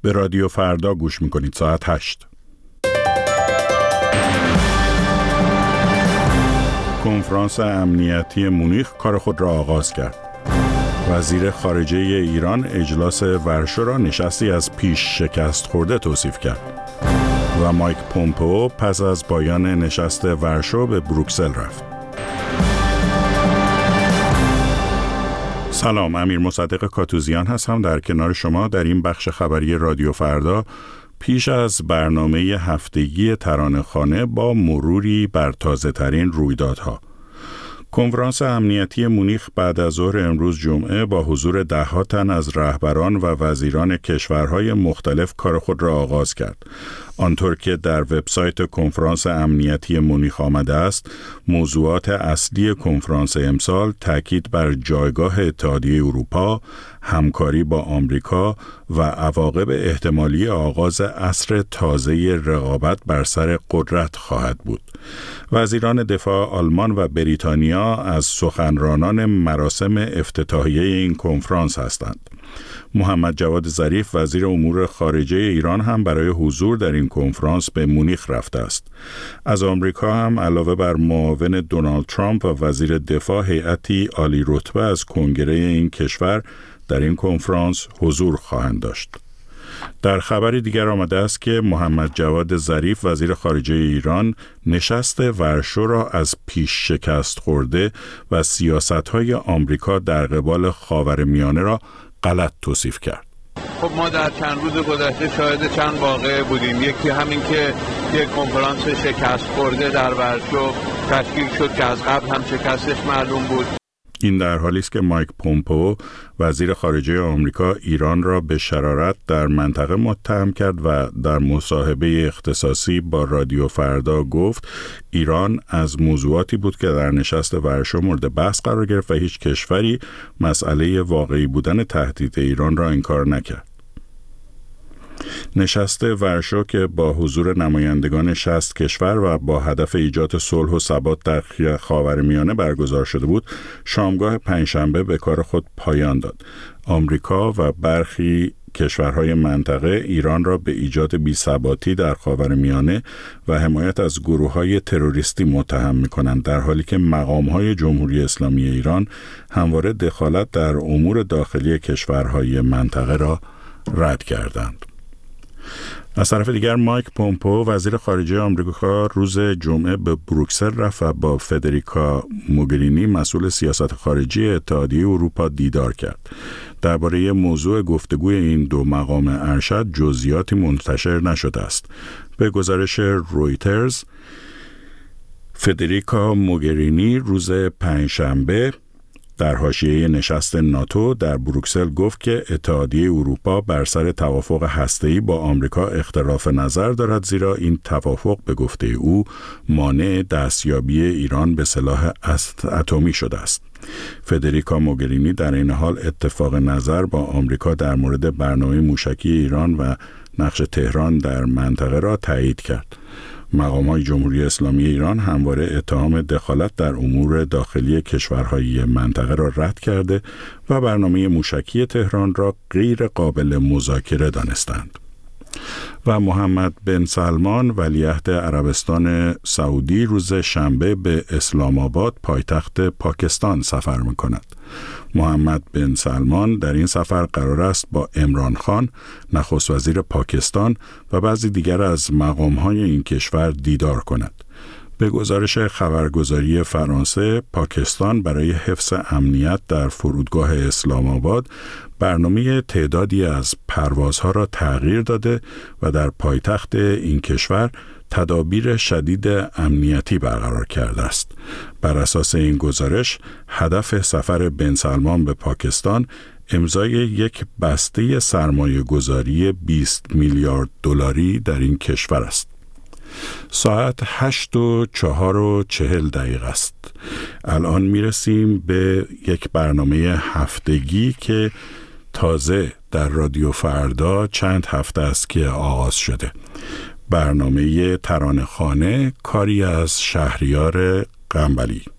به رادیو فردا گوش میکنید. ساعت 8. کنفرانس امنیتی مونیخ کار خود را آغاز کرد. وزیر خارجه ایران اجلاس ورشو را نشستی از پیش شکست خورده توصیف کرد و مایک پومپئو پس از پایان نشست ورشو به بروکسل رفت. سلام، امیر مصدق کاتوزیان هستم در کنار شما در این بخش خبری رادیو فردا پیش از برنامه هفتگی ترانه‌خوانه با مروری بر تازه‌ترین رویدادها. کنفرانس امنیتی مونیخ بعد از ظهر امروز جمعه با حضور ده‌ها تن از رهبران و وزیران کشورهای مختلف کار خود را آغاز کرد. آنطور که در وبسایت کنفرانس امنیتی مونیخ آمده است، موضوعات اصلی کنفرانس امسال تاکید بر جایگاه اتحادیه اروپا، همکاری با آمریکا و عواقب احتمالی آغاز عصر تازه رقابت بر سر قدرت خواهد بود. وزیران دفاع آلمان و بریتانیا از سخنرانان مراسم افتتاحیه این کنفرانس هستند. محمد جواد ظریف وزیر امور خارجه ایران هم برای حضور در این کنفرانس به مونیخ رفته است. از آمریکا هم علاوه بر معاون دونالد ترامپ و وزیر دفاع هیئتی عالی رتبه از کنگره این کشور در این کنفرانس حضور خواهند داشت. در خبری دیگر آمده است که محمد جواد ظریف وزیر خارجه ایران نشست ورشو را از پیش شکست خورده و سیاست‌های آمریکا در قبال خاورمیانه را غلط توصیف کرد. خب ما در چند روز گذشته شاهد چند واقعه بودیم. یکی همین که یک کنفرانس شکست خورده در ورشو تشکیل شد که از قبل هم شکستش معلوم بود. این در حالی است که مایک پومپئو وزیر خارجه آمریکا ایران را به شرارت در منطقه متهم کرد و در مصاحبه اختصاصی با رادیو فردا گفت ایران از موضوعاتی بود که در نشست ورشو مورد بحث قرار گرفت و هیچ کشوری مسئله واقعی بودن تهدید ایران را انکار نکرد. نشست ورشو که با حضور نمایندگان 60 کشور و با هدف ایجاد صلح و ثبات در خاورمیانه برگزار شده بود، شامگاه پنجشنبه به کار خود پایان داد. آمریکا و برخی کشورهای منطقه ایران را به ایجاد بی‌ثباتی در خاورمیانه و حمایت از گروه‌های تروریستی متهم می‌کنند، در حالی که مقام‌های جمهوری اسلامی ایران همواره دخالت در امور داخلی کشورهای منطقه را رد کردند. از طرف دیگر مایک پومپئو وزیر خارجه آمریکا روز جمعه به بروکسل رفت و با فدریکا موگرینی مسئول سیاست خارجی اتحادیه اروپا دیدار کرد. درباره موضوع گفتگوی این دو مقام ارشد جزئیاتی منتشر نشده است. به گزارش رویترز، فدریکا موگرینی روز پنجشنبه در حاشیه نشست ناتو در بروکسل گفت که اتحادیه اروپا بر سر توافق هسته‌ای با آمریکا اختلاف نظر دارد، زیرا این توافق به گفته او مانع دستیابی ایران به سلاح اتمی شده است. فدریکا موگرینی در این حال اتفاق نظر با آمریکا در مورد برنامه موشکی ایران و نقش تهران در منطقه را تایید کرد. مقام‌های جمهوری اسلامی ایران همواره اتهام دخالت در امور داخلی کشورهای منطقه را رد کرده و برنامه موشکی تهران را غیر قابل مذاکره دانستند. و محمد بن سلمان ولیعهد عربستان سعودی روز شنبه به اسلام آباد پایتخت پاکستان سفر می‌کند. محمد بن سلمان در این سفر قرار است با عمران خان نخست وزیر پاکستان و بعضی دیگر از مقام‌های این کشور دیدار کند. به گزارش خبرگزاری فرانسه، پاکستان برای حفظ امنیت در فرودگاه اسلام آباد برنامه تعدادی از پروازها را تغییر داده و در پایتخت این کشور تدابیر شدید امنیتی برقرار کرده است. بر اساس این گزارش، هدف سفر بن سلمان به پاکستان امضای یک بسته سرمایه‌گذاری 20 میلیارد دلاری در این کشور است. ساعت 8:04 است. الان میرسیم به یک برنامه هفتگی که تازه در رادیو فردا چند هفته است که آغاز شده. برنامه ترانه‌خوانه، کاری از شهریار قنبلی.